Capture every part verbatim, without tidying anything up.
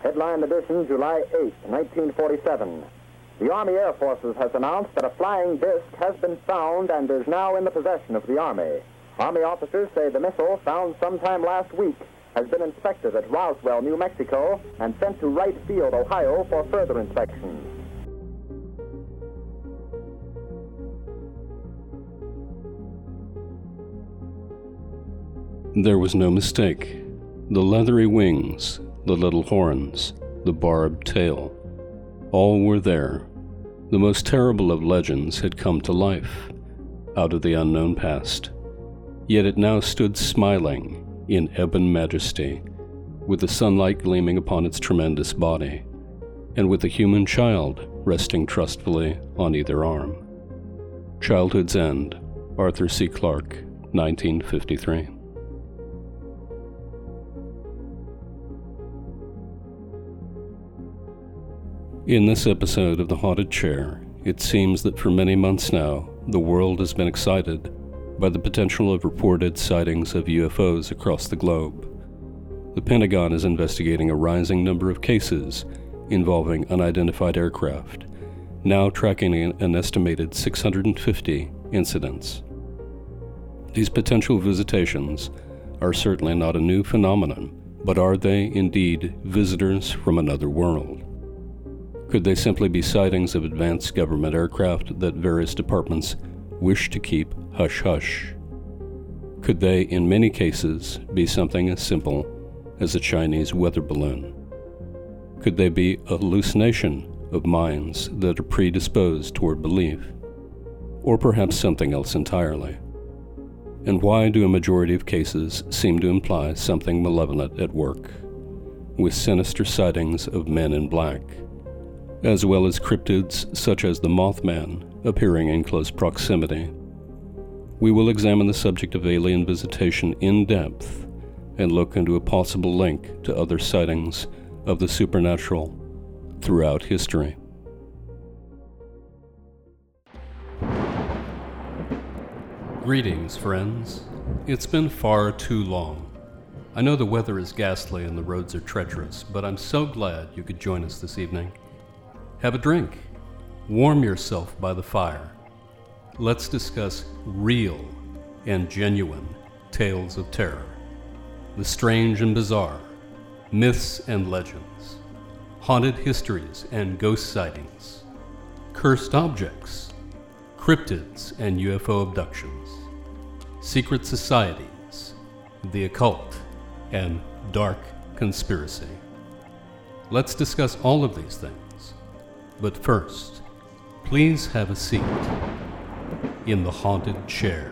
Headline edition, July eighth, nineteen forty-seven. The Army Air Forces has announced that a flying disc has been found and is now in the possession of the Army. Army officers say the missile, found sometime last week, has been inspected at Roswell, New Mexico, and sent to Wright Field, Ohio, for further inspection. There was no mistake. The leathery wings, the little horns, the barbed tail, all were there. The most terrible of legends had come to life, out of the unknown past. Yet it now stood smiling in ebon majesty, with the sunlight gleaming upon its tremendous body, and with a human child resting trustfully on either arm. Childhood's End, Arthur C. Clarke, nineteen fifty-three. In this episode of The Haunted Chair, it seems that for many months now, the world has been excited by the potential of reported sightings of U F Os across the globe. The Pentagon is investigating a rising number of cases involving unidentified aircraft, now tracking an estimated six hundred fifty incidents. These potential visitations are certainly not a new phenomenon, but are they indeed visitors from another world? Could they simply be sightings of advanced government aircraft that various departments wish to keep hush-hush? Could they, in many cases, be something as simple as a Chinese weather balloon? Could they be a hallucination of minds that are predisposed toward belief? Or perhaps something else entirely? And why do a majority of cases seem to imply something malevolent at work, with sinister sightings of men in black, as well as cryptids such as the Mothman appearing in close proximity? We will examine the subject of alien visitation in depth and look into a possible link to other sightings of the supernatural throughout history. Greetings, friends. It's been far too long. I know the weather is ghastly and the roads are treacherous, but I'm so glad you could join us this evening. Have a drink. Warm yourself by the fire. Let's discuss real and genuine tales of terror, the strange and bizarre, myths and legends, haunted histories and ghost sightings, cursed objects, cryptids and U F O abductions, secret societies, the occult, and dark conspiracy. Let's discuss all of these things. But first, please have a seat in the haunted chair.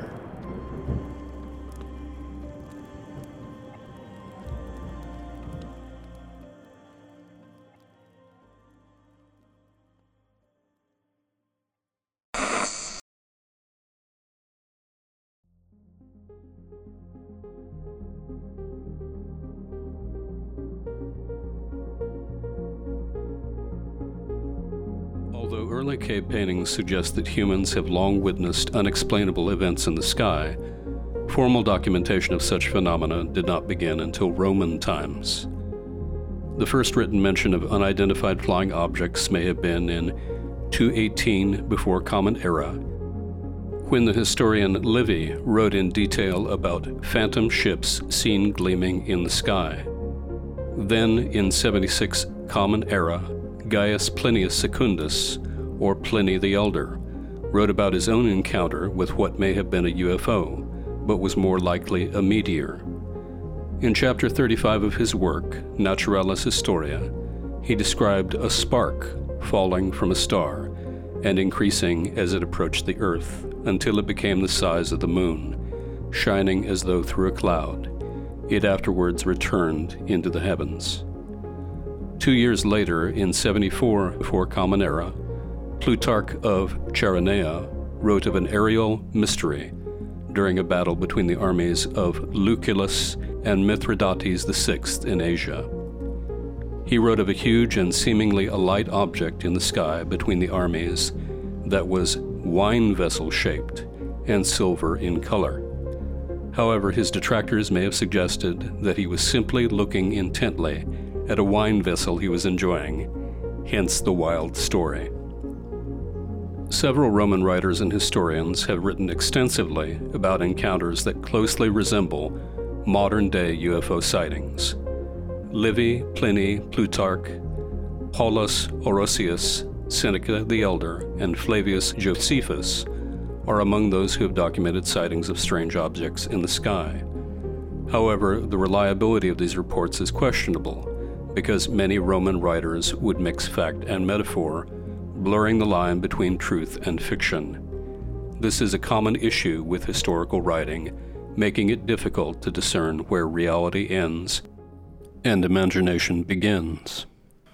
Although early cave paintings suggest that humans have long witnessed unexplainable events in the sky, formal documentation of such phenomena did not begin until Roman times. The first written mention of unidentified flying objects may have been in two eighteen before Common Era, when the historian Livy wrote in detail about phantom ships seen gleaming in the sky. Then, in seventy-six Common Era, Gaius Plinius Secundus, or Pliny the Elder, wrote about his own encounter with what may have been a U F O, but was more likely a meteor. In chapter thirty-five of his work, Naturalis Historia, he described a spark falling from a star and increasing as it approached the Earth until it became the size of the moon, shining as though through a cloud. It afterwards returned into the heavens. Two years later, in seventy-four before Common Era, Plutarch of Chaeronea wrote of an aerial mystery during a battle between the armies of Lucullus and Mithridates the Sixth in Asia. He wrote of a huge and seemingly a light object in the sky between the armies that was wine vessel-shaped and silver in color. However, his detractors may have suggested that he was simply looking intently at a wine vessel he was enjoying, hence the wild story. Several Roman writers and historians have written extensively about encounters that closely resemble modern-day U F O sightings. Livy, Pliny, Plutarch, Paulus Orosius, Seneca the Elder, and Flavius Josephus are among those who have documented sightings of strange objects in the sky. However, the reliability of these reports is questionable because many Roman writers would mix fact and metaphor, blurring the line between truth and fiction. This is a common issue with historical writing, making it difficult to discern where reality ends and imagination begins.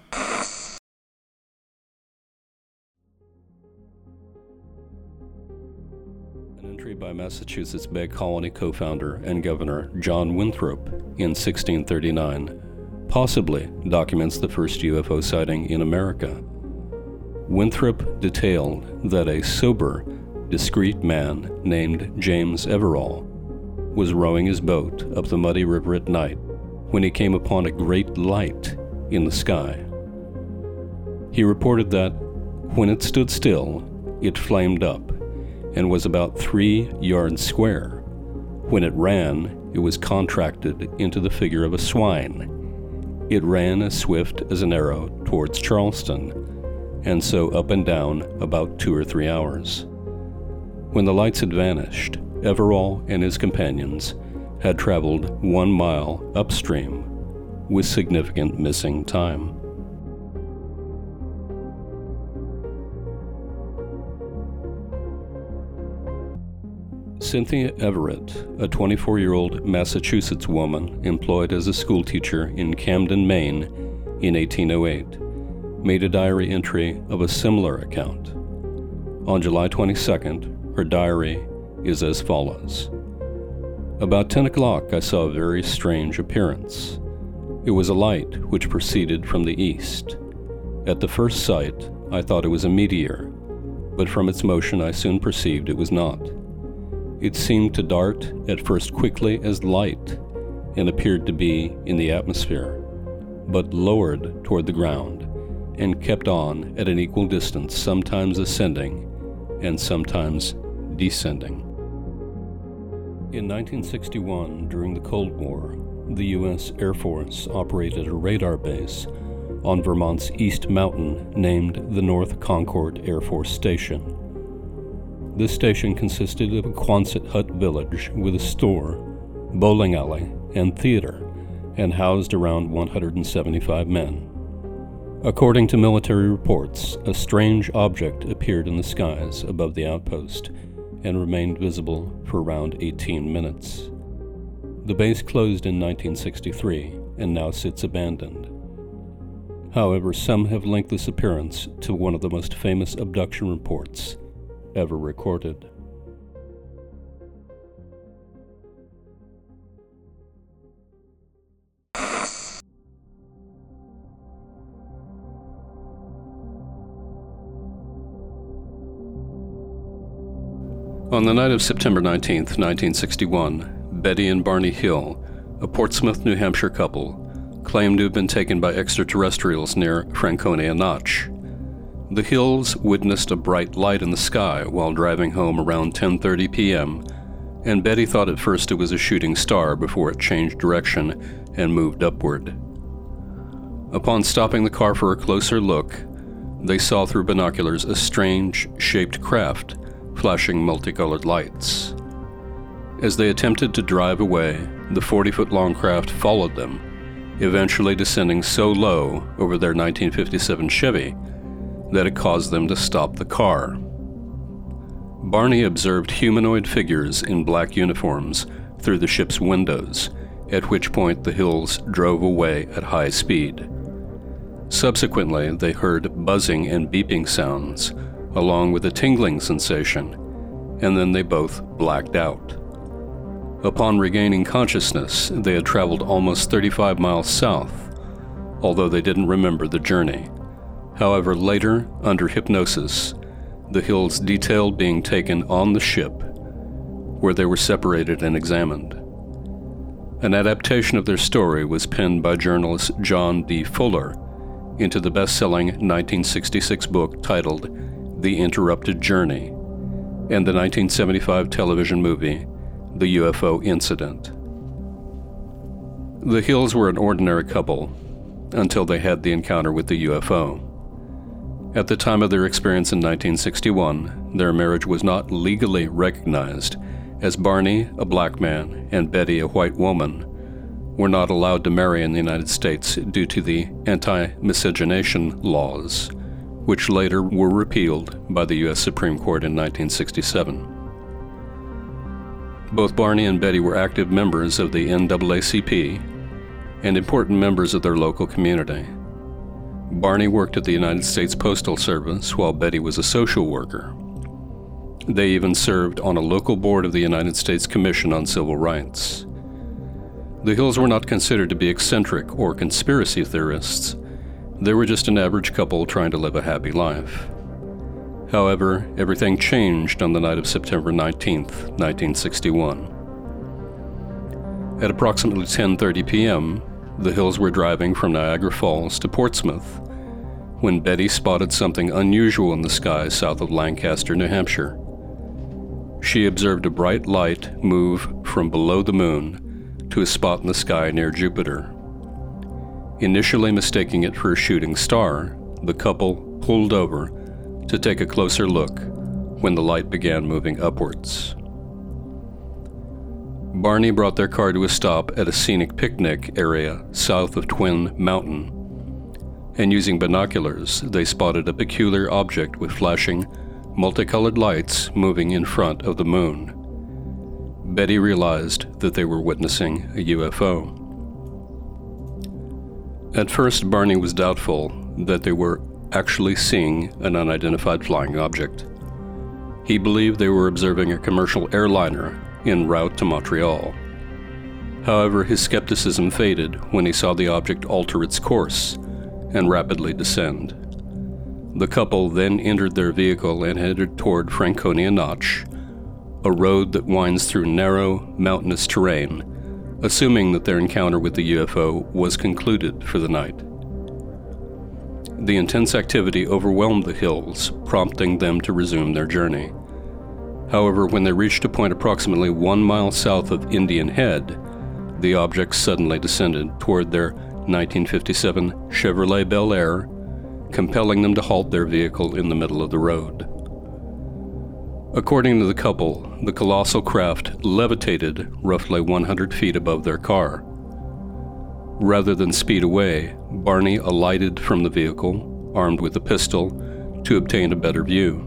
An entry by Massachusetts Bay Colony co-founder and governor John Winthrop in sixteen thirty-nine possibly documents the first U F O sighting in America. Winthrop detailed that a sober, discreet man named James Everall was rowing his boat up the muddy river at night when he came upon a great light in the sky. He reported that when it stood still, it flamed up and was about three yards square. When it ran, it was contracted into the figure of a swine. It ran as swift as an arrow towards Charleston, and so up and down about two or three hours. When the lights had vanished, Everall and his companions had traveled one mile upstream with significant missing time. Cynthia Everett, a twenty-four-year-old Massachusetts woman employed as a schoolteacher in Camden, Maine in eighteen oh eight, made a diary entry of a similar account. On July twenty-second, her diary is as follows. About ten o'clock, I saw a very strange appearance. It was a light which proceeded from the east. At the first sight, I thought it was a meteor, but from its motion I soon perceived it was not. It seemed to dart at first quickly as light and appeared to be in the atmosphere, but lowered toward the ground and kept on at an equal distance, sometimes ascending and sometimes descending. In nineteen sixty-one, during the Cold War, the U S Air Force operated a radar base on Vermont's East Mountain named the North Concord Air Force Station. This station consisted of a Quonset hut village with a store, bowling alley, and theater, and housed around one hundred seventy-five men. According to military reports, a strange object appeared in the skies above the outpost and remained visible for around eighteen minutes. The base closed in nineteen sixty-three and now sits abandoned. However, some have linked this appearance to one of the most famous abduction reports ever recorded. On the night of September nineteenth, nineteen sixty-one, Betty and Barney Hill, a Portsmouth, New Hampshire couple, claimed to have been taken by extraterrestrials near Franconia Notch. The Hills witnessed a bright light in the sky while driving home around ten thirty p.m., and Betty thought at first it was a shooting star before it changed direction and moved upward. Upon stopping the car for a closer look, they saw through binoculars a strange, shaped craft flashing multicolored lights. As they attempted to drive away, the forty-foot-long craft followed them, eventually descending so low over their nineteen fifty-seven Chevy that it caused them to stop the car. Barney observed humanoid figures in black uniforms through the ship's windows, at which point the Hills drove away at high speed. Subsequently, they heard buzzing and beeping sounds, along with a tingling sensation, and then they both blacked out. Upon regaining consciousness, they had traveled almost thirty-five miles south, although they didn't remember the journey. However, later, under hypnosis, the Hills detailed being taken on the ship, where they were separated and examined. An adaptation of their story was penned by journalist John D. Fuller into the best-selling nineteen sixty-six book titled The Interrupted Journey, and the nineteen seventy-five television movie The U F O Incident. The Hills were an ordinary couple until they had the encounter with the U F O. At the time of their experience in nineteen sixty-one, their marriage was not legally recognized, as Barney, a black man, and Betty, a white woman, were not allowed to marry in the United States due to the anti-miscegenation laws, which later were repealed by the U S Supreme Court in nineteen sixty-seven. Both Barney and Betty were active members of the N double A C P and important members of their local community. Barney worked at the United States Postal Service while Betty was a social worker. They even served on a local board of the United States Commission on Civil Rights. The Hills were not considered to be eccentric or conspiracy theorists. They were just an average couple trying to live a happy life. However, everything changed on the night of September nineteenth, nineteen sixty-one. At approximately ten thirty p.m., the Hills were driving from Niagara Falls to Portsmouth when Betty spotted something unusual in the sky south of Lancaster, New Hampshire. She observed a bright light move from below the moon to a spot in the sky near Jupiter. Initially mistaking it for a shooting star, the couple pulled over to take a closer look when the light began moving upwards. Barney brought their car to a stop at a scenic picnic area south of Twin Mountain, and using binoculars, they spotted a peculiar object with flashing, multicolored lights moving in front of the moon. Betty realized that they were witnessing a U F O. At first, Barney was doubtful that they were actually seeing an unidentified flying object. He believed they were observing a commercial airliner en route to Montreal. However, his skepticism faded when he saw the object alter its course and rapidly descend. The couple then entered their vehicle and headed toward Franconia Notch, a road that winds through narrow, mountainous terrain, assuming that their encounter with the U F O was concluded for the night. The intense activity overwhelmed the Hills, prompting them to resume their journey. However, when they reached a point approximately one mile south of Indian Head, the object suddenly descended toward their nineteen fifty-seven Chevrolet Bel Air, compelling them to halt their vehicle in the middle of the road. According to the couple, the colossal craft levitated roughly one hundred feet above their car. Rather than speed away, Barney alighted from the vehicle, armed with a pistol, to obtain a better view.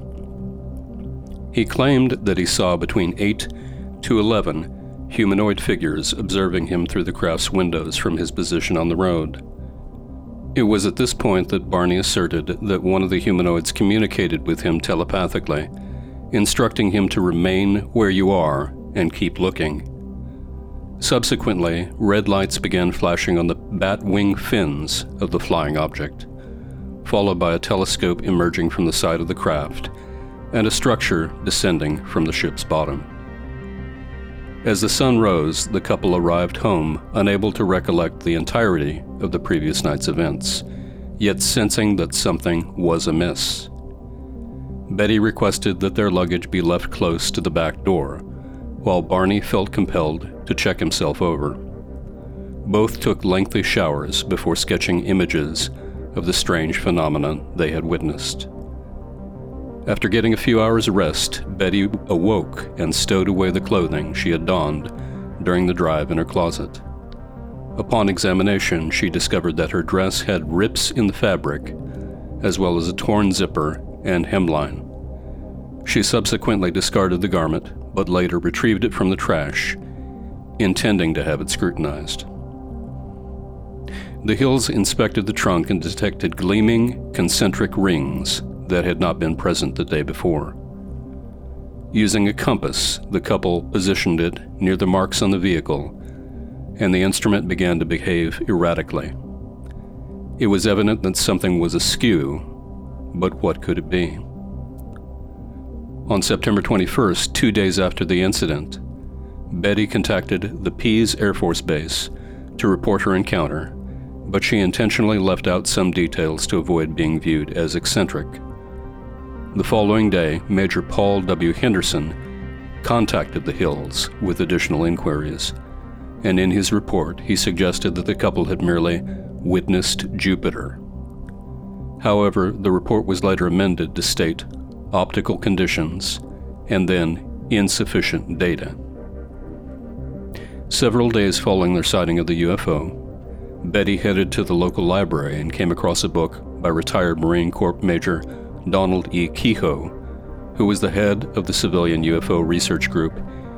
He claimed that he saw between eight to eleven humanoid figures observing him through the craft's windows from his position on the road. It was at this point that Barney asserted that one of the humanoids communicated with him telepathically, instructing him to remain where you are and keep looking. Subsequently, red lights began flashing on the bat wing fins of the flying object, followed by a telescope emerging from the side of the craft and a structure descending from the ship's bottom. As the sun rose, the couple arrived home, unable to recollect the entirety of the previous night's events, yet sensing that something was amiss. Betty requested that their luggage be left close to the back door, while Barney felt compelled to check himself over. Both took lengthy showers before sketching images of the strange phenomenon they had witnessed. After getting a few hours of rest, Betty awoke and stowed away the clothing she had donned during the drive in her closet. Upon examination, she discovered that her dress had rips in the fabric, as well as a torn zipper and hemline. She subsequently discarded the garment, but later retrieved it from the trash, intending to have it scrutinized. The Hills inspected the trunk and detected gleaming, concentric rings that had not been present the day before. Using a compass, the couple positioned it near the marks on the vehicle, and the instrument began to behave erratically. It was evident that something was askew, but what could it be? On September twenty-first, two days after the incident, Betty contacted the Pease Air Force Base to report her encounter, but she intentionally left out some details to avoid being viewed as eccentric. The following day, Major Paul W. Henderson contacted the Hills with additional inquiries, and in his report he suggested that the couple had merely witnessed Jupiter. However, the report was later amended to state optical conditions and then insufficient data. Several days following their sighting of the U F O, Betty headed to the local library and came across a book by retired Marine Corps Major Donald E. Kehoe, who was the head of the civilian U F O research group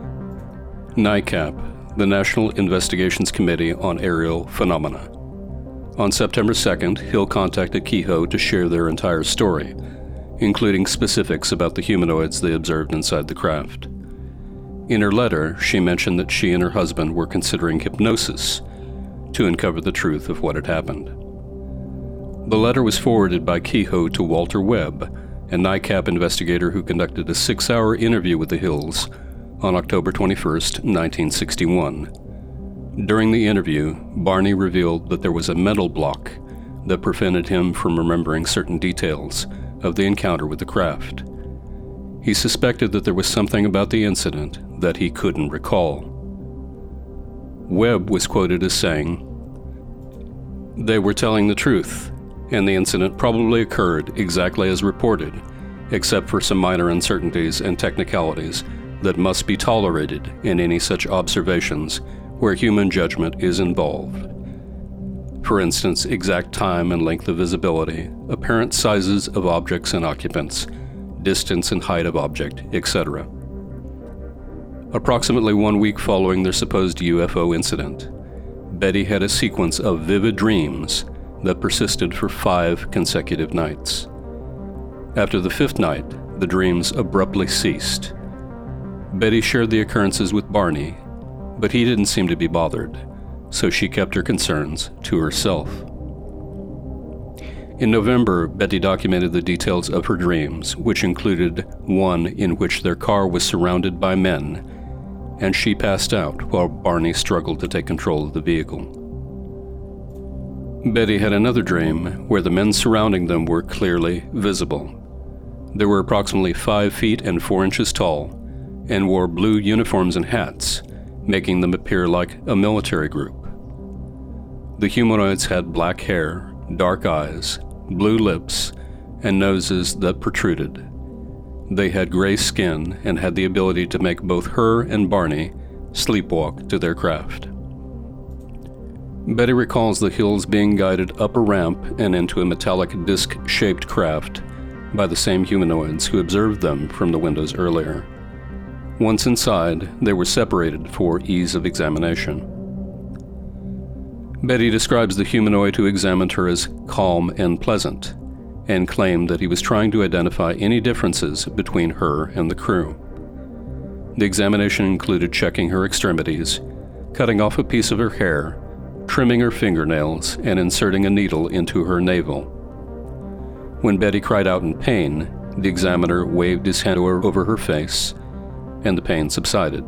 NICAP, the National Investigations Committee on Aerial Phenomena. On September second, Hill contacted Kehoe to share their entire story, including specifics about the humanoids they observed inside the craft. In her letter, she mentioned that she and her husband were considering hypnosis to uncover the truth of what had happened. The letter was forwarded by Kehoe to Walter Webb, a NICAP investigator who conducted a six-hour interview with the Hills on October twenty-first, nineteen sixty-one. During the interview, Barney revealed that there was a mental block that prevented him from remembering certain details of the encounter with the craft. He suspected that there was something about the incident that he couldn't recall. Webb was quoted as saying, "They were telling the truth, and the incident probably occurred exactly as reported, except for some minor uncertainties and technicalities that must be tolerated in any such observations where human judgment is involved. For instance, exact time and length of visibility, apparent sizes of objects and occupants, distance and height of object, et cetera" Approximately one week following their supposed U F O incident, Betty had a sequence of vivid dreams that persisted for five consecutive nights. After the fifth night, the dreams abruptly ceased. Betty shared the occurrences with Barney, but he didn't seem to be bothered, so she kept her concerns to herself. In November, Betty documented the details of her dreams, which included one in which their car was surrounded by men, and she passed out while Barney struggled to take control of the vehicle. Betty had another dream where the men surrounding them were clearly visible. They were approximately five feet and four inches tall and wore blue uniforms and hats, making them appear like a military group. The humanoids had black hair, dark eyes, blue lips, and noses that protruded. They had gray skin and had the ability to make both her and Barney sleepwalk to their craft. Betty recalls the Hills being guided up a ramp and into a metallic disc-shaped craft by the same humanoids who observed them from the windows earlier. Once inside, they were separated for ease of examination. Betty describes the humanoid who examined her as calm and pleasant, and claimed that he was trying to identify any differences between her and the crew. The examination included checking her extremities, cutting off a piece of her hair, trimming her fingernails, and inserting a needle into her navel. When Betty cried out in pain, the examiner waved his hand over her face, and the pain subsided.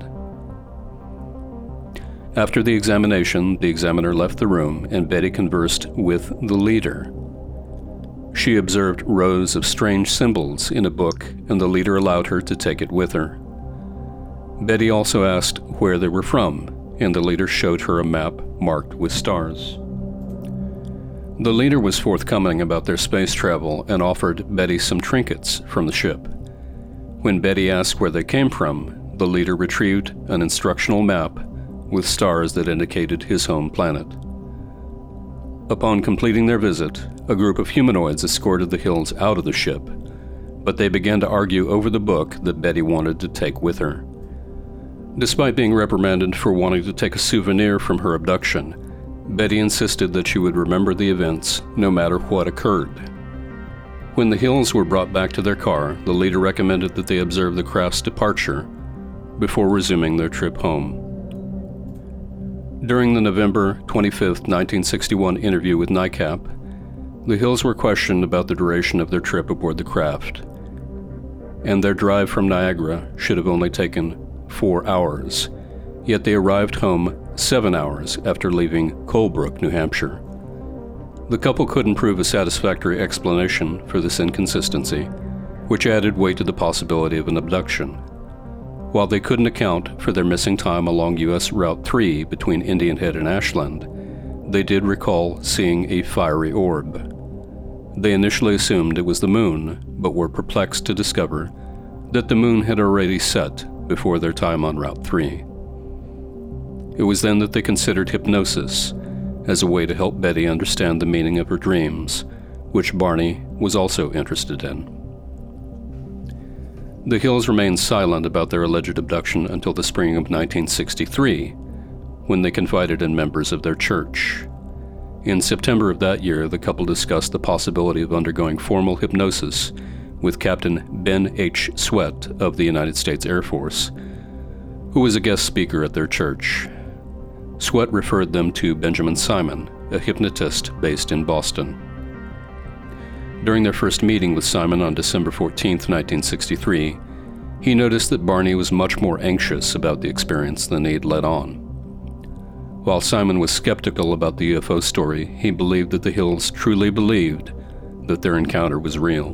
After the examination, the examiner left the room, and Betty conversed with the leader. She observed rows of strange symbols in a book, and the leader allowed her to take it with her. Betty also asked where they were from, and the leader showed her a map marked with stars. The leader was forthcoming about their space travel and offered Betty some trinkets from the ship. When Betty asked where they came from, the leader retrieved an instructional map with stars that indicated his home planet. Upon completing their visit, a group of humanoids escorted the Hills out of the ship, but they began to argue over the book that Betty wanted to take with her. Despite being reprimanded for wanting to take a souvenir from her abduction, Betty insisted that she would remember the events no matter what occurred. When the Hills were brought back to their car, the leader recommended that they observe the craft's departure before resuming their trip home. During the November twenty-fifth, nineteen sixty-one interview with NICAP, the Hills were questioned about the duration of their trip aboard the craft, and their drive from Niagara should have only taken four hours, yet they arrived home seven hours after leaving Colebrook, New Hampshire. The couple couldn't prove a satisfactory explanation for this inconsistency, which added weight to the possibility of an abduction. While they couldn't account for their missing time along U S Route three between Indian Head and Ashland, they did recall seeing a fiery orb. They initially assumed it was the moon, but were perplexed to discover that the moon had already set before their time on Route three. It was then that they considered hypnosis as a way to help Betty understand the meaning of her dreams, which Barney was also interested in. The Hills remained silent about their alleged abduction until the spring of nineteen sixty-three, when they confided in members of their church. In September of that year, the couple discussed the possibility of undergoing formal hypnosis with Captain Ben H. Sweat of the United States Air Force, who was a guest speaker at their church. Sweat referred them to Benjamin Simon, a hypnotist based in Boston. During their first meeting with Simon on December fourteenth, nineteen sixty-three, he noticed that Barney was much more anxious about the experience than he had let on. While Simon was skeptical about the U F O story, he believed that the Hills truly believed that their encounter was real.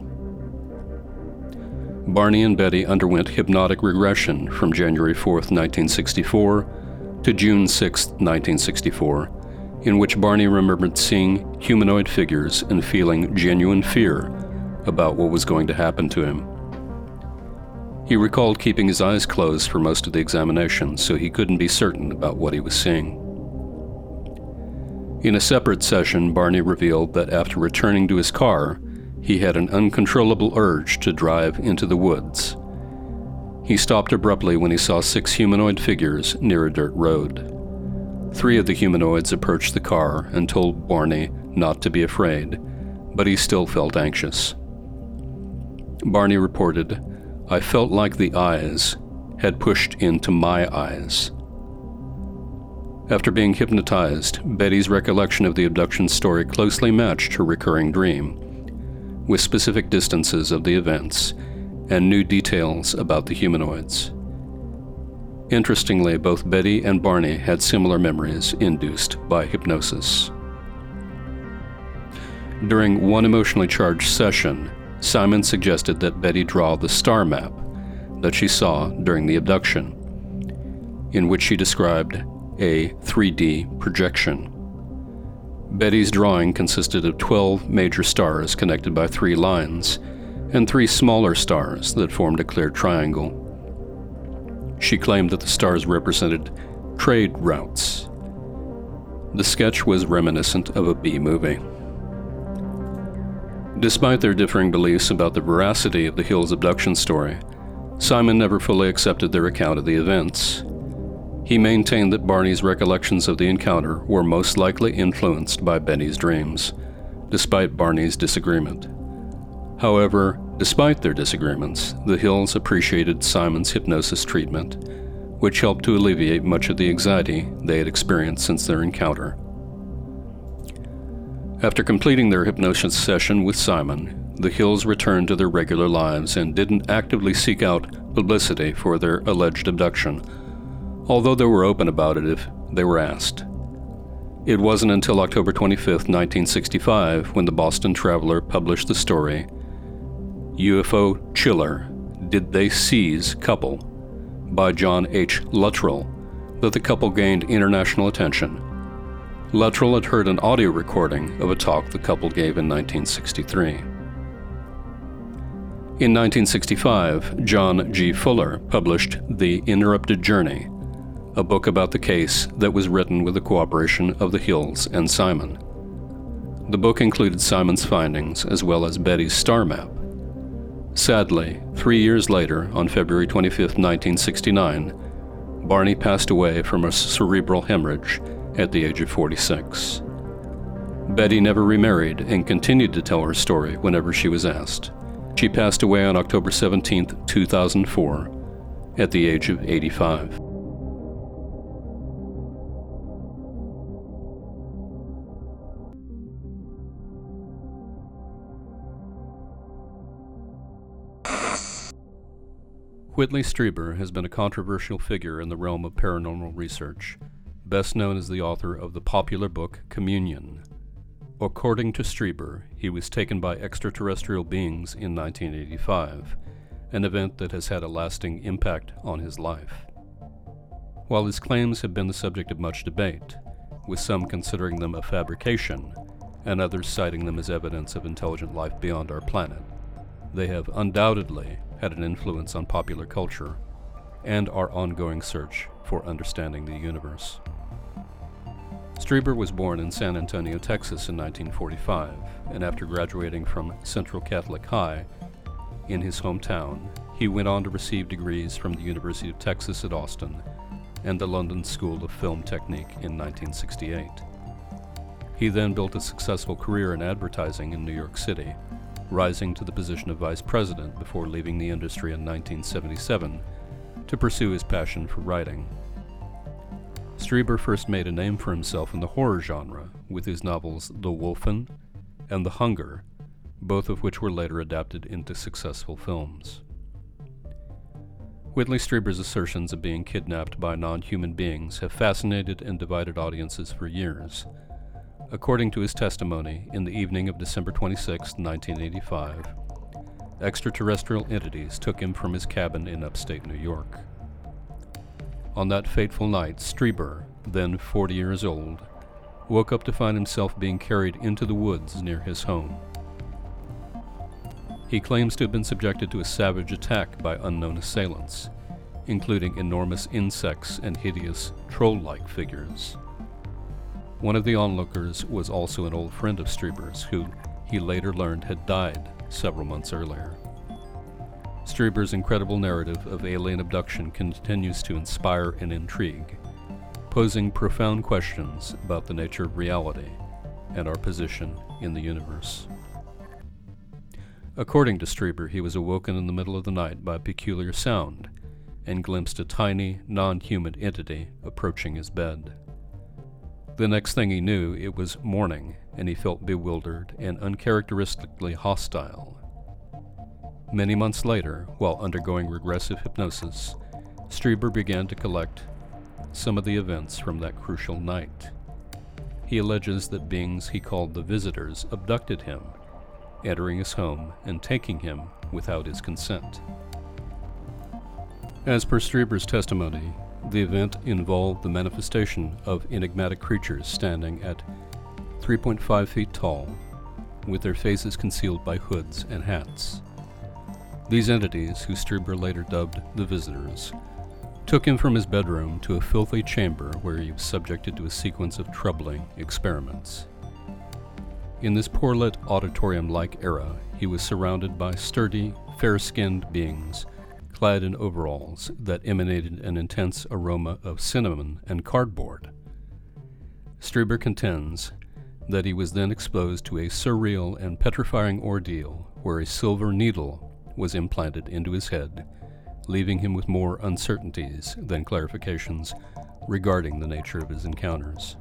Barney and Betty underwent hypnotic regression from January fourth, nineteen sixty-four to June sixth, nineteen sixty-four, in which Barney remembered seeing humanoid figures and feeling genuine fear about what was going to happen to him. He recalled keeping his eyes closed for most of the examination, so he couldn't be certain about what he was seeing. In a separate session, Barney revealed that after returning to his car, he had an uncontrollable urge to drive into the woods. He stopped abruptly when he saw six humanoid figures near a dirt road. Three of the humanoids approached the car and told Barney not to be afraid, but he still felt anxious. Barney reported, "I felt like the eyes had pushed into my eyes." After being hypnotized, Betty's recollection of the abduction story closely matched her recurring dream, with specific distances of the events and new details about the humanoids. Interestingly, both Betty and Barney had similar memories induced by hypnosis. During one emotionally charged session, Simon suggested that Betty draw the star map that she saw during the abduction, in which she described a three D projection. Betty's drawing consisted of twelve major stars connected by three lines, and three smaller stars that formed a clear triangle. She claimed that the stars represented trade routes. The sketch was reminiscent of a B-movie. Despite their differing beliefs about the veracity of the Hills abduction story, Simon never fully accepted their account of the events. He maintained that Barney's recollections of the encounter were most likely influenced by Betty's dreams, despite Barney's disagreement. However, despite their disagreements, the Hills appreciated Simon's hypnosis treatment, which helped to alleviate much of the anxiety they had experienced since their encounter. After completing their hypnosis session with Simon, the Hills returned to their regular lives and didn't actively seek out publicity for their alleged abduction, although they were open about it if they were asked. It wasn't until October twenty-fifth, nineteen sixty-five, when the Boston Traveler published the story, U F O Chiller, Did They Seize Couple? By John H. Luttrell, that the couple gained international attention. Luttrell had heard an audio recording of a talk the couple gave in nineteen sixty-three. In nineteen sixty-five, John G. Fuller published The Interrupted Journey, a book about the case that was written with the cooperation of the Hills and Simon. The book included Simon's findings as well as Betty's star map. Sadly, three years later, on February twenty-fifth, nineteen sixty-nine, Barney passed away from a cerebral hemorrhage at the age of forty-six. Betty never remarried and continued to tell her story whenever she was asked. She passed away on October seventeenth, two thousand four, at the age of eighty-five. Whitley Strieber has been a controversial figure in the realm of paranormal research, best known as the author of the popular book Communion. According to Strieber, he was taken by extraterrestrial beings in nineteen eighty-five, an event that has had a lasting impact on his life. While his claims have been the subject of much debate, with some considering them a fabrication and others citing them as evidence of intelligent life beyond our planet, they have undoubtedly had an influence on popular culture and our ongoing search for understanding the universe. Strieber was born in San Antonio, Texas in nineteen forty-five, and after graduating from Central Catholic High in his hometown, he went on to receive degrees from the University of Texas at Austin and the London School of Film Technique in nineteen sixty-eight. He then built a successful career in advertising in New York City, rising to the position of vice president before leaving the industry in nineteen seventy-seven to pursue his passion for writing. Strieber first made a name for himself in the horror genre with his novels The Wolfen and The Hunger, both of which were later adapted into successful films. Whitley Strieber's assertions of being kidnapped by non-human beings have fascinated and divided audiences for years. According to his testimony, in the evening of December twenty-sixth, nineteen eighty-five, extraterrestrial entities took him from his cabin in upstate New York. On that fateful night, Strieber, then forty years old, woke up to find himself being carried into the woods near his home. He claims to have been subjected to a savage attack by unknown assailants, including enormous insects and hideous troll-like figures. One of the onlookers was also an old friend of Strieber's, who he later learned had died several months earlier. Strieber's incredible narrative of alien abduction continues to inspire and intrigue, posing profound questions about the nature of reality and our position in the universe. According to Strieber, he was awoken in the middle of the night by a peculiar sound and glimpsed a tiny, non-human entity approaching his bed. The next thing he knew, it was morning, and he felt bewildered and uncharacteristically hostile. Many months later, while undergoing regressive hypnosis, Strieber began to collect some of the events from that crucial night. He alleges that beings he called the Visitors abducted him, entering his home and taking him without his consent. As per Strieber's testimony, the event involved the manifestation of enigmatic creatures standing at three point five feet tall, with their faces concealed by hoods and hats. These entities, who Strieber later dubbed the Visitors, took him from his bedroom to a filthy chamber where he was subjected to a sequence of troubling experiments. In this poor-lit auditorium-like era, he was surrounded by sturdy, fair-skinned beings clad in overalls that emanated an intense aroma of cinnamon and cardboard. Strieber contends that he was then exposed to a surreal and petrifying ordeal where a silver needle was implanted into his head, leaving him with more uncertainties than clarifications regarding the nature of his encounters.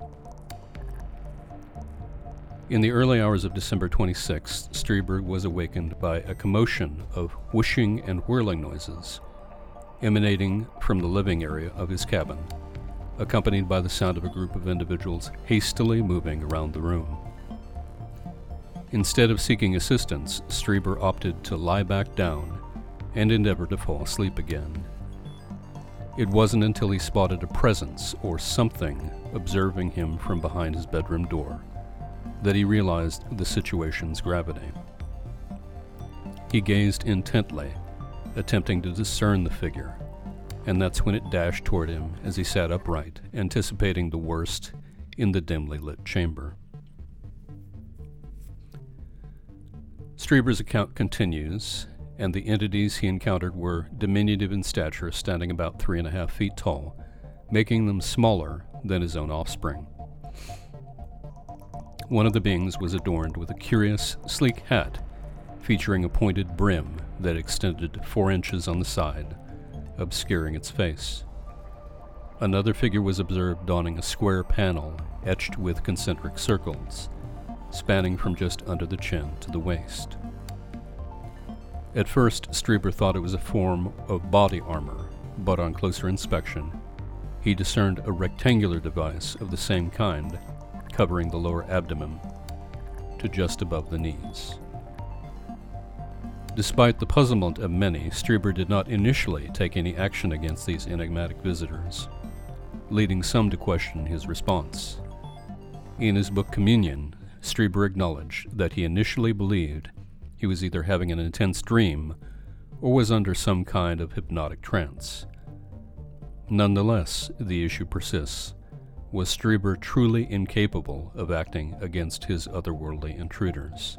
In the early hours of December twenty-sixth, Strieber was awakened by a commotion of whooshing and whirling noises emanating from the living area of his cabin, accompanied by the sound of a group of individuals hastily moving around the room. Instead of seeking assistance, Strieber opted to lie back down and endeavor to fall asleep again. It wasn't until he spotted a presence or something observing him from behind his bedroom door that he realized the situation's gravity. He gazed intently, attempting to discern the figure, and that's when it dashed toward him as he sat upright, anticipating the worst in the dimly lit chamber. Strieber's account continues, and the entities he encountered were diminutive in stature, standing about three and a half feet tall, making them smaller than his own offspring. One of the beings was adorned with a curious, sleek hat featuring a pointed brim that extended four inches on the side, obscuring its face. Another figure was observed donning a square panel etched with concentric circles, spanning from just under the chin to the waist. At first, Strieber thought it was a form of body armor, but on closer inspection, he discerned a rectangular device of the same kind covering the lower abdomen to just above the knees. Despite the puzzlement of many, Strieber did not initially take any action against these enigmatic visitors, leading some to question his response. In his book Communion, Strieber acknowledged that he initially believed he was either having an intense dream or was under some kind of hypnotic trance. Nonetheless, the issue persists. Was Strieber truly incapable of acting against his otherworldly intruders?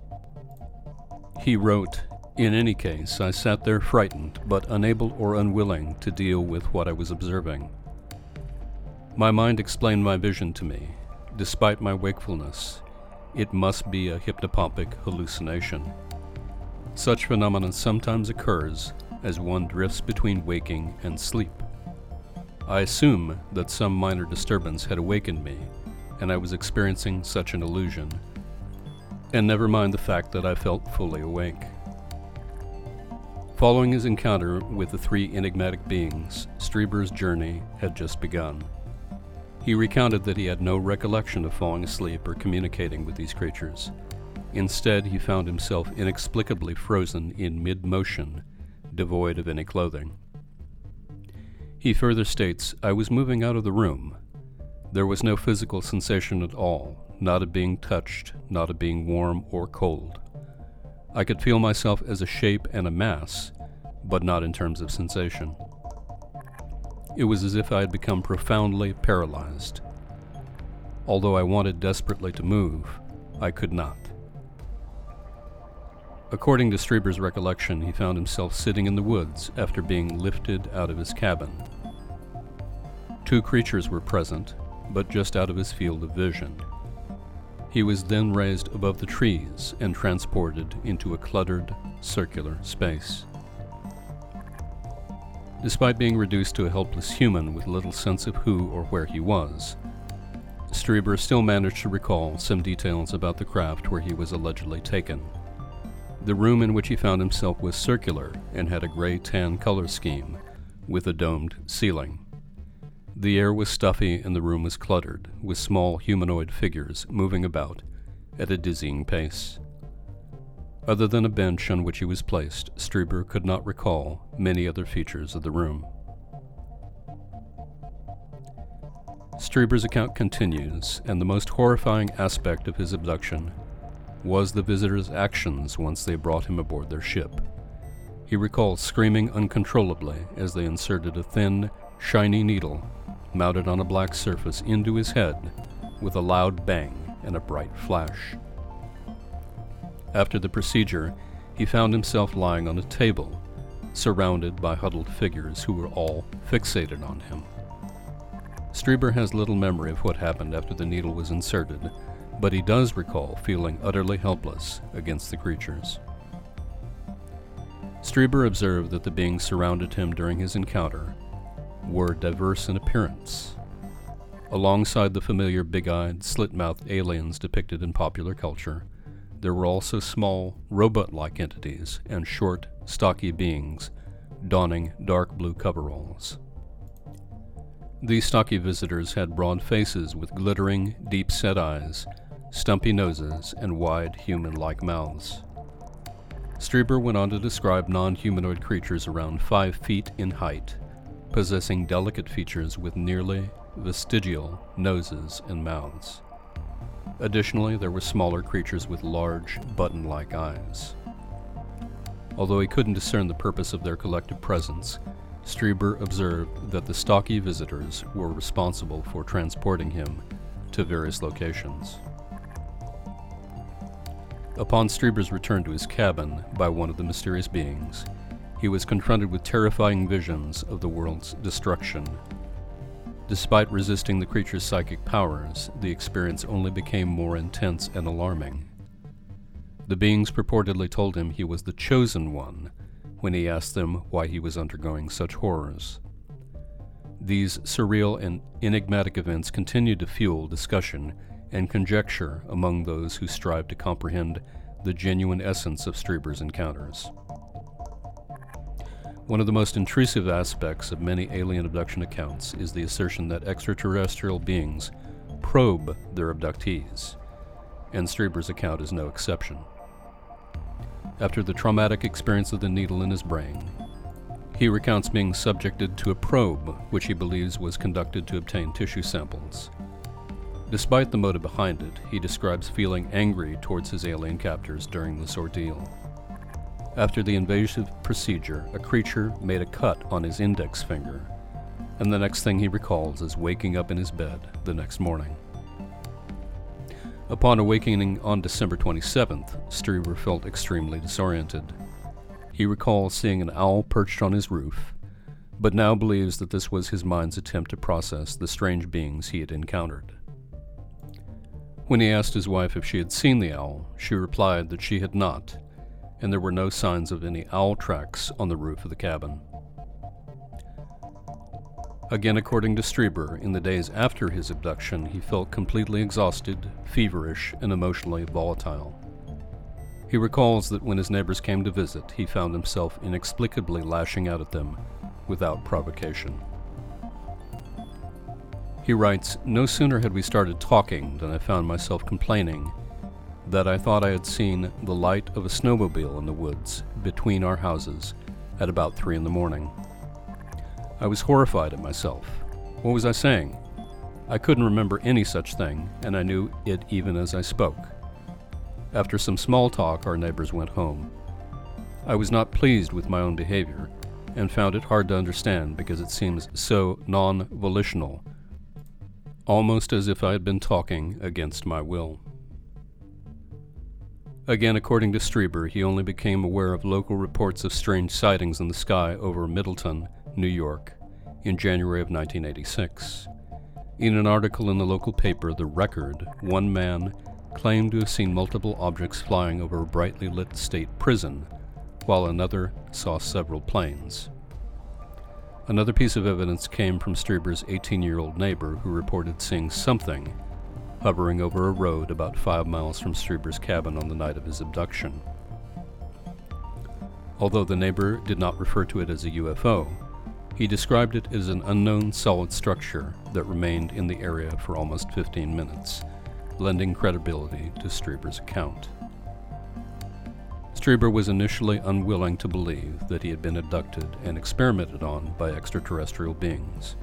He wrote, "In any case, I sat there frightened, but unable or unwilling to deal with what I was observing. My mind explained my vision to me. Despite my wakefulness, it must be a hypnopompic hallucination. Such phenomenon sometimes occurs as one drifts between waking and sleep. I assume that some minor disturbance had awakened me, and I was experiencing such an illusion, and never mind the fact that I felt fully awake." Following his encounter with the three enigmatic beings, Strieber's journey had just begun. He recounted that he had no recollection of falling asleep or communicating with these creatures. Instead, he found himself inexplicably frozen in mid-motion, devoid of any clothing. He further states, "I was moving out of the room. There was no physical sensation at all, not of being touched, not of being warm or cold. I could feel myself as a shape and a mass, but not in terms of sensation. It was as if I had become profoundly paralyzed. Although I wanted desperately to move, I could not." According to Strieber's recollection, he found himself sitting in the woods after being lifted out of his cabin. Two creatures were present, but just out of his field of vision. He was then raised above the trees and transported into a cluttered, circular space. Despite being reduced to a helpless human with little sense of who or where he was, Strieber still managed to recall some details about the craft where he was allegedly taken. The room in which he found himself was circular and had a gray-tan color scheme with a domed ceiling. The air was stuffy and the room was cluttered, with small humanoid figures moving about at a dizzying pace. Other than a bench on which he was placed, Strieber could not recall many other features of the room. Strieber's account continues, and the most horrifying aspect of his abduction was the visitors' actions once they brought him aboard their ship. He recalls screaming uncontrollably as they inserted a thin, shiny needle mounted on a black surface into his head with a loud bang and a bright flash. After the procedure, he found himself lying on a table, surrounded by huddled figures who were all fixated on him. Strieber has little memory of what happened after the needle was inserted, but he does recall feeling utterly helpless against the creatures. Strieber observed that the beings surrounded him during his encounter were diverse in appearance. Alongside the familiar big-eyed, slit-mouthed aliens depicted in popular culture, there were also small, robot-like entities and short, stocky beings donning dark blue coveralls. These stocky visitors had broad faces with glittering, deep-set eyes, stumpy noses, and wide, human-like mouths. Strieber went on to describe non-humanoid creatures around five feet in height, possessing delicate features with nearly vestigial noses and mouths. Additionally, there were smaller creatures with large, button-like eyes. Although he couldn't discern the purpose of their collective presence, Strieber observed that the stocky visitors were responsible for transporting him to various locations. Upon Strieber's return to his cabin by one of the mysterious beings, he was confronted with terrifying visions of the world's destruction. Despite resisting the creature's psychic powers, the experience only became more intense and alarming. The beings purportedly told him he was the chosen one when he asked them why he was undergoing such horrors. These surreal and enigmatic events continued to fuel discussion and conjecture among those who strive to comprehend the genuine essence of Strieber's encounters. One of the most intrusive aspects of many alien abduction accounts is the assertion that extraterrestrial beings probe their abductees, and Strieber's account is no exception. After the traumatic experience of the needle in his brain, he recounts being subjected to a probe which he believes was conducted to obtain tissue samples. Despite the motive behind it, he describes feeling angry towards his alien captors during this ordeal. After the invasive procedure, a creature made a cut on his index finger, and the next thing he recalls is waking up in his bed the next morning. Upon awakening on December twenty-seventh, Strieber felt extremely disoriented. He recalls seeing an owl perched on his roof, but now believes that this was his mind's attempt to process the strange beings he had encountered. When he asked his wife if she had seen the owl, she replied that she had not, and there were no signs of any owl tracks on the roof of the cabin. Again, according to Strieber, in the days after his abduction, he felt completely exhausted, feverish, and emotionally volatile. He recalls that when his neighbors came to visit, he found himself inexplicably lashing out at them without provocation. He writes, "No sooner had we started talking than I found myself complaining that I thought I had seen the light of a snowmobile in the woods between our houses at about three in the morning. I was horrified at myself. What was I saying? I couldn't remember any such thing, and I knew it even as I spoke. After some small talk, our neighbors went home. I was not pleased with my own behavior, and found it hard to understand because it seems so non-volitional, almost as if I had been talking against my will." Again, according to Strieber, he only became aware of local reports of strange sightings in the sky over Middleton, New York, in January of nineteen eighty-six. In an article in the local paper, The Record, one man claimed to have seen multiple objects flying over a brightly lit state prison, while another saw several planes. Another piece of evidence came from Strieber's eighteen-year-old neighbor, who reported seeing something hovering over a road about five miles from Strieber's cabin on the night of his abduction. Although the neighbor did not refer to it as a U F O, he described it as an unknown solid structure that remained in the area for almost fifteen minutes, lending credibility to Strieber's account. Strieber was initially unwilling to believe that he had been abducted and experimented on by extraterrestrial beings.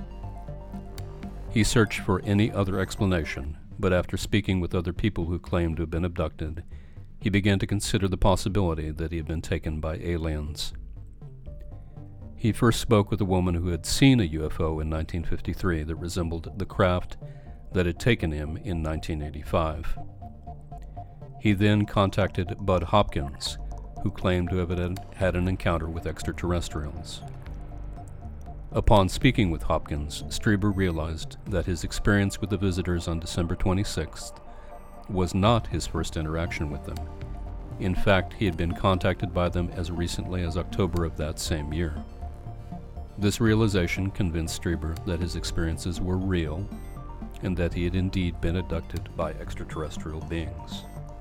He searched for any other explanation, but after speaking with other people who claimed to have been abducted, he began to consider the possibility that he had been taken by aliens. He first spoke with a woman who had seen a U F O in nineteen fifty-three that resembled the craft that had taken him in nineteen eighty-five. He then contacted Bud Hopkins, who claimed to have had an encounter with extraterrestrials. Upon speaking with Hopkins, Strieber realized that his experience with the visitors on December twenty-sixth was not his first interaction with them. In fact, he had been contacted by them as recently as October of that same year. This realization convinced Strieber that his experiences were real and that he had indeed been abducted by extraterrestrial beings.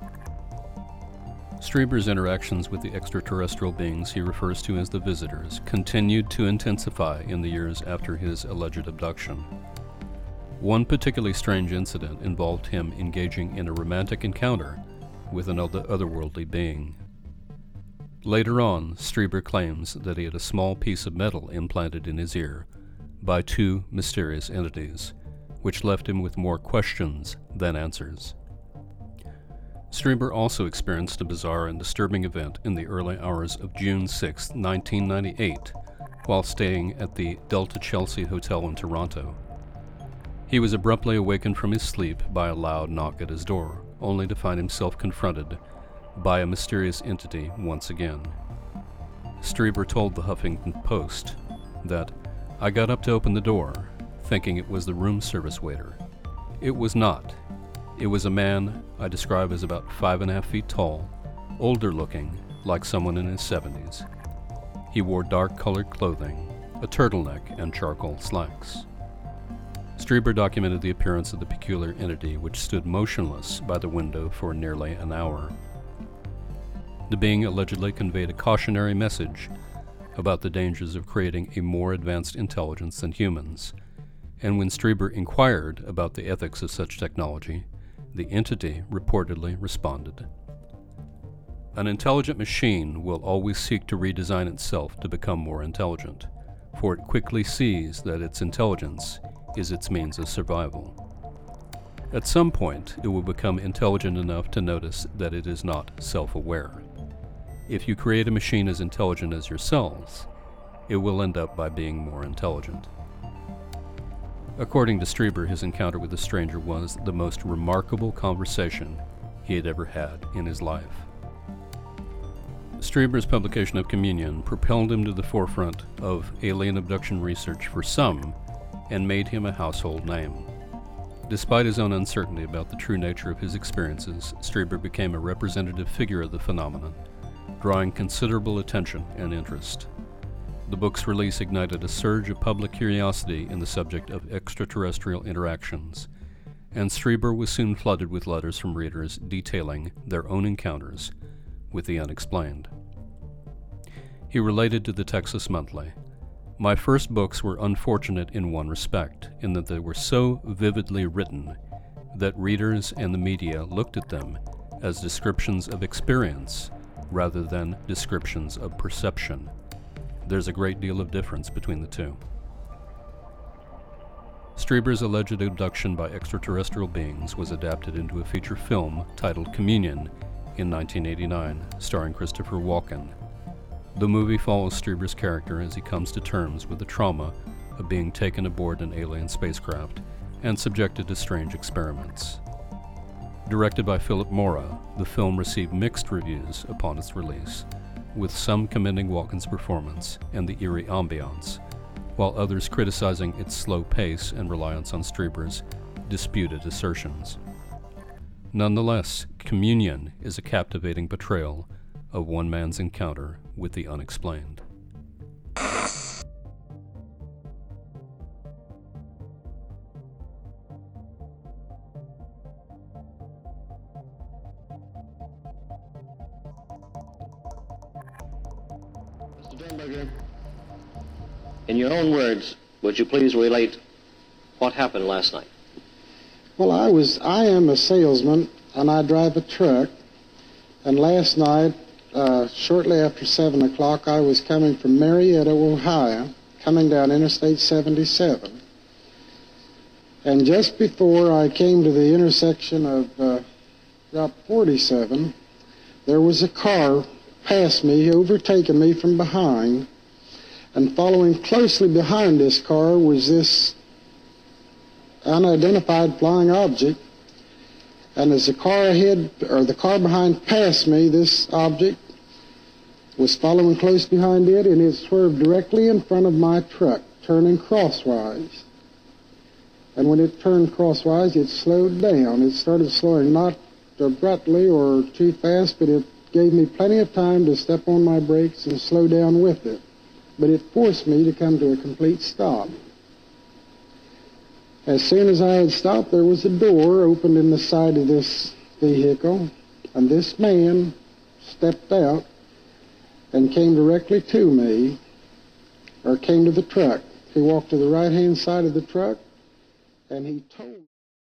Strieber's interactions with the extraterrestrial beings he refers to as the visitors continued to intensify in the years after his alleged abduction. One particularly strange incident involved him engaging in a romantic encounter with an other- otherworldly being. Later on, Strieber claims that he had a small piece of metal implanted in his ear by two mysterious entities, which left him with more questions than answers. Strieber also experienced a bizarre and disturbing event in the early hours of June sixth, nineteen ninety-eight, while staying at the Delta Chelsea Hotel in Toronto. He was abruptly awakened from his sleep by a loud knock at his door, only to find himself confronted by a mysterious entity once again. Strieber told the Huffington Post that, "I got up to open the door, thinking it was the room service waiter. It was not. It was a man I describe as about five and a half feet tall, older looking, like someone in his seventies. He wore dark-colored clothing, a turtleneck, and charcoal slacks." Strieber documented the appearance of the peculiar entity, which stood motionless by the window for nearly an hour. The being allegedly conveyed a cautionary message about the dangers of creating a more advanced intelligence than humans, and when Strieber inquired about the ethics of such technology, the entity reportedly responded, "An intelligent machine will always seek to redesign itself to become more intelligent, for it quickly sees that its intelligence is its means of survival. At some point, it will become intelligent enough to notice that it is not self-aware. If you create a machine as intelligent as yourselves, it will end up by being more intelligent." According to Strieber, his encounter with the stranger was the most remarkable conversation he had ever had in his life. Strieber's publication of Communion propelled him to the forefront of alien abduction research for some and made him a household name. Despite his own uncertainty about the true nature of his experiences, Strieber became a representative figure of the phenomenon, drawing considerable attention and interest. The book's release ignited a surge of public curiosity in the subject of extraterrestrial interactions, and Strieber was soon flooded with letters from readers detailing their own encounters with the unexplained. He related to the Texas Monthly, "My first books were unfortunate in one respect, in that they were so vividly written that readers and the media looked at them as descriptions of experience rather than descriptions of perception. There's a great deal of difference between the two." Strieber's alleged abduction by extraterrestrial beings was adapted into a feature film titled Communion in nineteen eighty-nine, starring Christopher Walken. The movie follows Strieber's character as he comes to terms with the trauma of being taken aboard an alien spacecraft and subjected to strange experiments. Directed by Philip Mora, the film received mixed reviews upon its release, with some commending Walken's performance and the eerie ambiance, while others criticizing its slow pace and reliance on Strieber's disputed assertions. Nonetheless, Communion is a captivating portrayal of one man's encounter with the unexplained. Mister Derenberger, in your own words, would you please relate what happened last night? Well, I was, I am a salesman, and I drive a truck, and last night, uh, shortly after seven o'clock, I was coming from Marietta, Ohio, coming down Interstate seventy-seven. And just before I came to the intersection of uh, Route forty-seven, there was a car past me, overtaking me from behind, and following closely behind this car was this unidentified flying object. And as the car ahead, or the car behind passed me, this object was following close behind it, and it swerved directly in front of my truck, turning crosswise. And when it turned crosswise, it slowed down. It started slowing not abruptly or too fast, but it gave me plenty of time to step on my brakes and slow down with it. But it forced me to come to a complete stop. As soon as I had stopped, there was a door opened in the side of this vehicle, and this man stepped out and came directly to me, or came to the truck. He walked to the right-hand side of the truck, and he told me.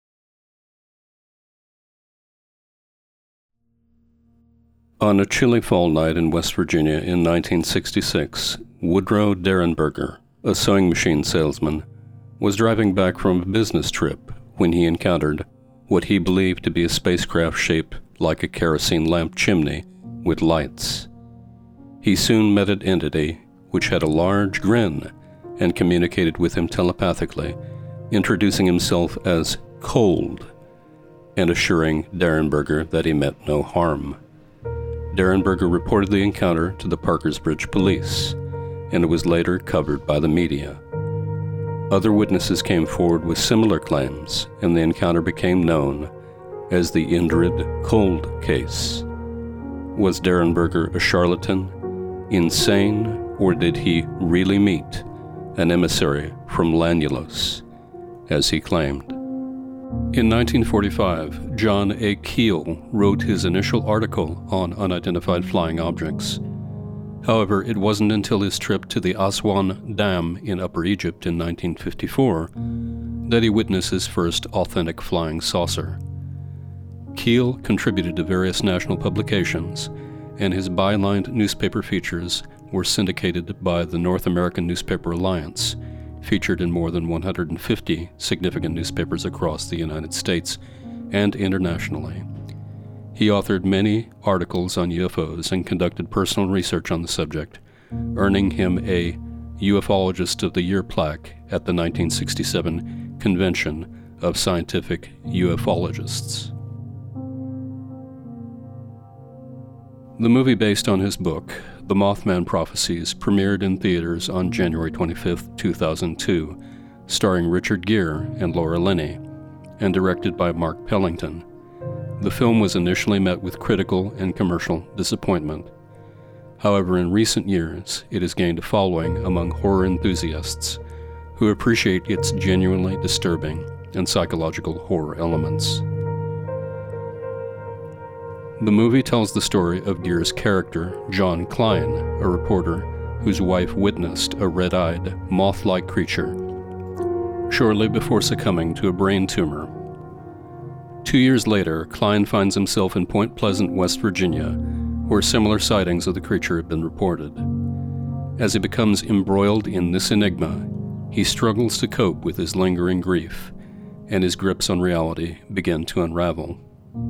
On a chilly fall night in West Virginia in nineteen sixty-six, Woodrow Derenberger, a sewing machine salesman, was driving back from a business trip when he encountered what he believed to be a spacecraft shaped like a kerosene lamp chimney with lights. He soon met an entity which had a large grin and communicated with him telepathically, introducing himself as Cold and assuring Derenberger that he meant no harm. Derenberger reported the encounter to the Parkersbridge police, and it was later covered by the media. Other witnesses came forward with similar claims, and the encounter became known as the Indrid Cold case. Was Derenberger a charlatan, insane, or did he really meet an emissary from Lanulos, as he claimed? In nineteen forty-five, John A. Keel wrote his initial article on unidentified flying objects. However, it wasn't until his trip to the Aswan Dam in Upper Egypt in nineteen fifty-four that he witnessed his first authentic flying saucer. Keel contributed to various national publications, and his bylined newspaper features were syndicated by the North American Newspaper Alliance, featured in more than one hundred fifty significant newspapers across the United States and internationally. He authored many articles on U F Os and conducted personal research on the subject, earning him a Ufologist of the Year plaque at the nineteen sixty-seven Convention of Scientific Ufologists. The movie based on his book, The Mothman Prophecies, premiered in theaters on January twenty-fifth, two thousand two, starring Richard Gere and Laura Linney, and directed by Mark Pellington. The film was initially met with critical and commercial disappointment. However, in recent years, it has gained a following among horror enthusiasts who appreciate its genuinely disturbing and psychological horror elements. The movie tells the story of Gere's character, John Klein, a reporter whose wife witnessed a red-eyed, moth-like creature shortly before succumbing to a brain tumor. Two years later, Klein finds himself in Point Pleasant, West Virginia, where similar sightings of the creature have been reported. As he becomes embroiled in this enigma, he struggles to cope with his lingering grief, and his grips on reality begin to unravel.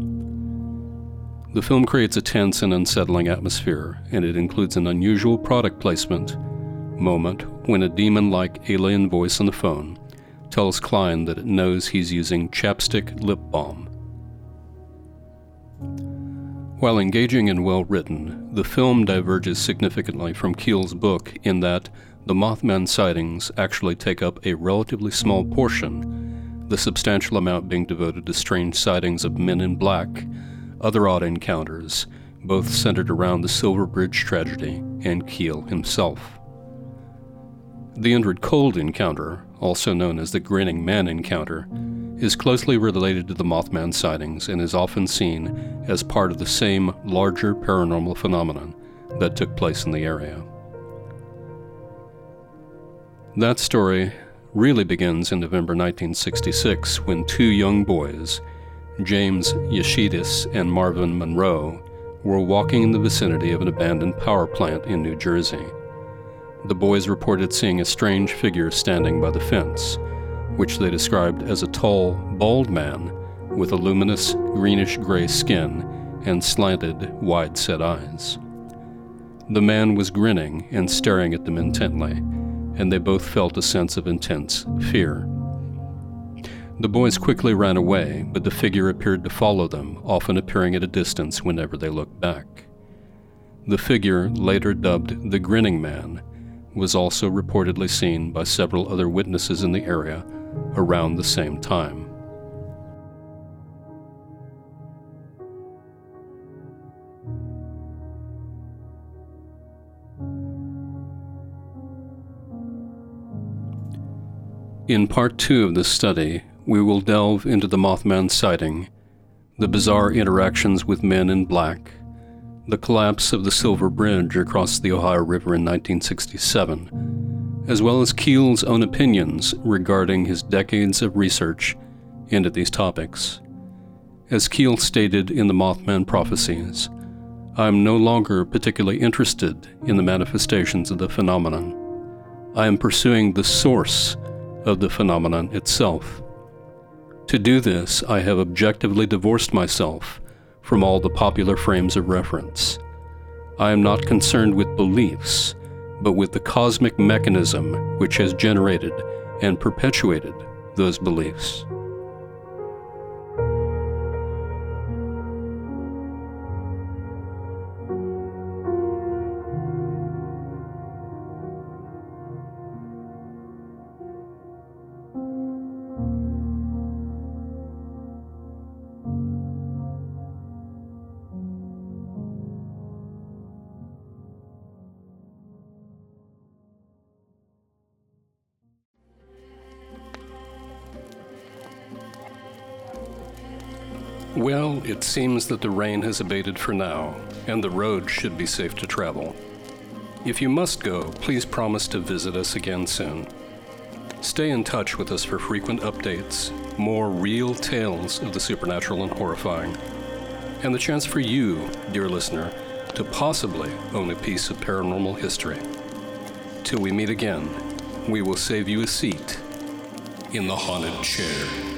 The film creates a tense and unsettling atmosphere, and it includes an unusual product placement moment when a demon-like alien voice on the phone tells Klein that it knows he's using chapstick lip balm. While engaging and well-written, the film diverges significantly from Keel's book in that the Mothman sightings actually take up a relatively small portion, the substantial amount being devoted to strange sightings of men in black, other odd encounters, both centered around the Silver Bridge tragedy and Keel himself. The Indrid Cold encounter, also known as the Grinning Man encounter, is closely related to the Mothman sightings and is often seen as part of the same larger paranormal phenomenon that took place in the area. That story really begins in November nineteen sixty-six when two young boys, James Yashidis and Marvin Monroe, were walking in the vicinity of an abandoned power plant in New Jersey. The boys reported seeing a strange figure standing by the fence, which they described as a tall, bald man with a luminous greenish-gray skin and slanted, wide-set eyes. The man was grinning and staring at them intently, and they both felt a sense of intense fear. The boys quickly ran away, but the figure appeared to follow them, often appearing at a distance whenever they looked back. The figure, later dubbed the Grinning Man, was also reportedly seen by several other witnesses in the area around the same time. In part two of this study, we will delve into the Mothman sighting, the bizarre interactions with men in black, the collapse of the Silver Bridge across the Ohio River in nineteen sixty-seven, as well as Keel's own opinions regarding his decades of research into these topics. As Keel stated in the Mothman Prophecies, I am no longer particularly interested in the manifestations of the phenomenon. I am pursuing the source of the phenomenon itself. To do this, I have objectively divorced myself from all the popular frames of reference. I am not concerned with beliefs, but with the cosmic mechanism which has generated and perpetuated those beliefs. Well, it seems that the rain has abated for now, and the road should be safe to travel. If you must go, please promise to visit us again soon. Stay in touch with us for frequent updates, more real tales of the supernatural and horrifying, and the chance for you, dear listener, to possibly own a piece of paranormal history. Till we meet again, we will save you a seat in the haunted chair.